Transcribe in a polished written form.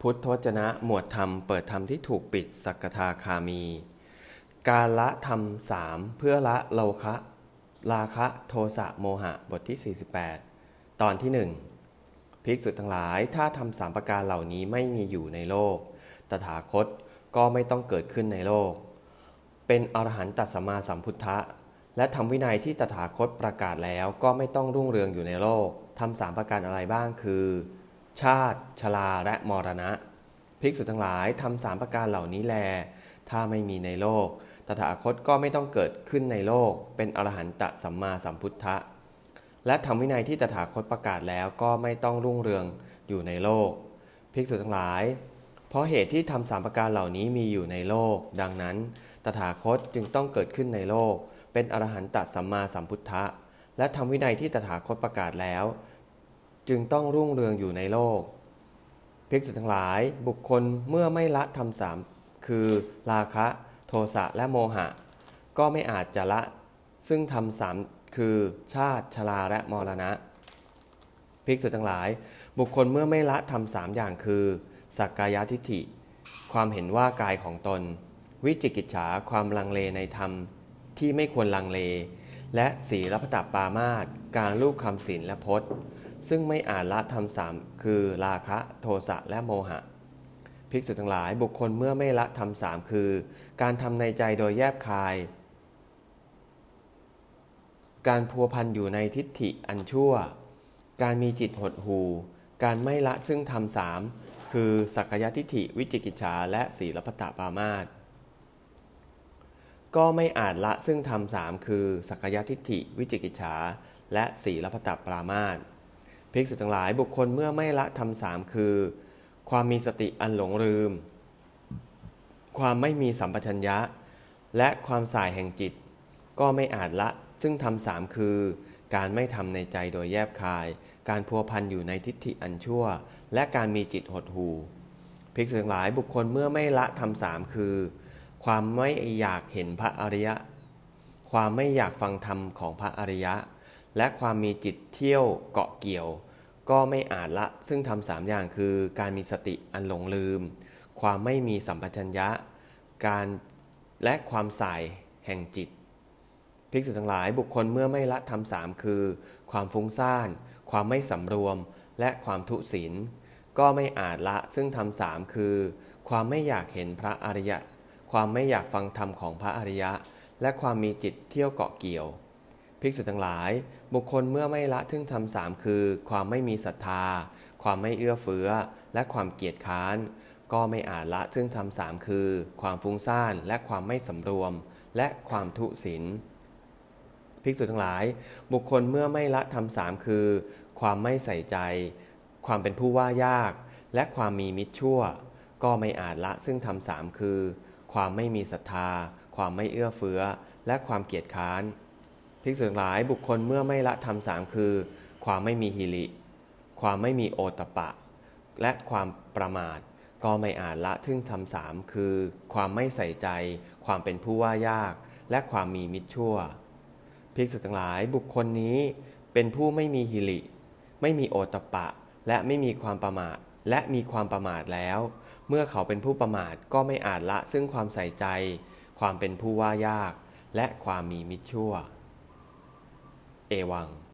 พุทธวจนะหมวดธรรมเปิดธรรมที่ถูกปิดสักทาคามี การละธรรมสามเพื่อละโลคะราคะโทสะโมหะบทที่48ตอนที่1ภิกษุทั้งหลายถ้าทำสามประการเหล่านี้ไม่มีอยู่ในโลกตถาคตก็ไม่ต้องเกิดขึ้นในโลกเป็นอรหันตสัมมาสัมพุทธะและธรรมวินัยที่ตถาคตประกาศแล้วก็ไม่ต้องรุ่งเรืองอยู่ในโลกทำสามประการอะไรบ้างคือชาติชราและมรณะภิกษุทั้งหลายทำสามประการเหล่านี้แลถ้าไม่มีในโลกตถาคตก็ไม่ต้องเกิดขึ้นในโลกเป็นอรหันตสัมมาสัมพุทธะและธรรมวินัยที่ตถาคตประกาศแล้วก็ไม่ต้องรุ่งเรืองอยู่ในโลกภิกษุทั้งหลายเพราะเหตุที่ทำสามประการเหล่านี้มีอยู่ในโลกดังนั้นตถาคตจึงต้องเกิดขึ้นในโลกเป็นอรหันตสัมมาสัมพุทธะและธรรมวินัยที่ตถาคตประกาศแล้วจึงต้องรุ่งเรืองอยู่ในโลกภิกษุทั้งหลายบุคคลเมื่อไม่ละธรรมสามคือราคะโทสะและโมหะก็ไม่อาจจะละซึ่งธรรมสามคือชาติชราและมรณะภิกษุทั้งหลายบุคคลเมื่อไม่ละธรรมสามอย่างคือสักกายทิฏฐิความเห็นว่ากายของตนวิจิกิจฉาความลังเลในธรรมที่ไม่ควรลังเลและศีลพัตตปามาสการลูกคำศีลและพจน์ซึ่งไม่อาจละธรรมสามคือราคะโทสะและโมหะภิกษุทั้งหลายบุคคลเมื่อไม่ละธรรมสามคือการทำในใจโดยแยบคายการพัวพันอยู่ในทิฏฐิอันชั่วการมีจิตหดหู่การไม่ละซึ่งธรรมสามคือสักกายทิฏฐิวิจิกิจฉาและศีลพัตตปามาสก็ไม่อาจละซึ่งธรรมสามคือสักกายทิฏฐิวิจิกิจฉาและศีลพัตตปามาสภิกษุทั้งหลายบุคคลเมื่อไม่ละธรรมสามคือความมีสติอันหลงลืมความไม่มีสัมปชัญญะและความส่ายแห่งจิตก็ไม่อาจละซึ่งธรรมสามคือการไม่ทำในใจโดยแยบคายการพัวพันอยู่ในทิฏฐิอันชั่วและการมีจิตหดหู่ภิกษุทั้งหลายบุคคลเมื่อไม่ละธรรมสามคือความไม่อยากเห็นพระอริยะความไม่อยากฟังธรรมของพระอริยะและความมีจิตเที่ยวเกาะเกี่ยวก็ไม่อาจละซึ่งทำสามอย่างคือการมีสติอันหลงลืมความไม่มีสัมปชัญญะการและความส่ายแห่งจิตภิกษุทั้งหลายบุคคลเมื่อไม่ละธรรมสามคือความฟุ้งซ่านความไม่สำรวมและความทุศีลก็ไม่อาจละซึ่งธรรมสามคือความไม่อยากเห็นพระอริยะความไม่อยากฟังธรรมของพระอริยะและความมีจิตเที่ยวเกาะเกี่ยวภิกษุทั้งหลายบุคคลเมื่อไม่ละซึ่งธรรมสามคือความไม่มีศรัทธาความไม่เอื้อเฟื้อและความเกียจค้านก็ไม่อาจละซึ่งธรรมสามคือความฟุ้งซ่านและความไม่สำรวมและความทุศีลภิกษุทั้งหลายบุคคลเมื่อไม่ละธรรมสามคือความไม่ใส่ใจความเป็นผู้ว่ายากและความมีมิตรชั่วก็ไม่อาจละซึ่งธรรมสามคือความไม่มีศรัทธาความไม่เอื้อเฟื้อและความเกียจค้านภิกษุทั้งหลายบุคคลเมื่อไม่ละธรรมสามคือความไม่มีหิริความไม่มีโอตตัปปะและความประมาทก็ไม่อาจละซึ่งธรรมสามคือความไม่ใส่ใจความเป็นผู้ว่ายากและความมีมิตรชั่วภิกษุทั้งหลายบุคคลนี้เป็นผู้ไม่มีหิริไม่มีโอตตัปปะและไม่มีความประมาทและมีความประมาทแล้วเมื่อเขาเป็นผู้ประมาทก็ไม่อาจละซึ่งความใส่ใจความเป็นผู้ว่ายากและความมีมิตรชั่วเอวัง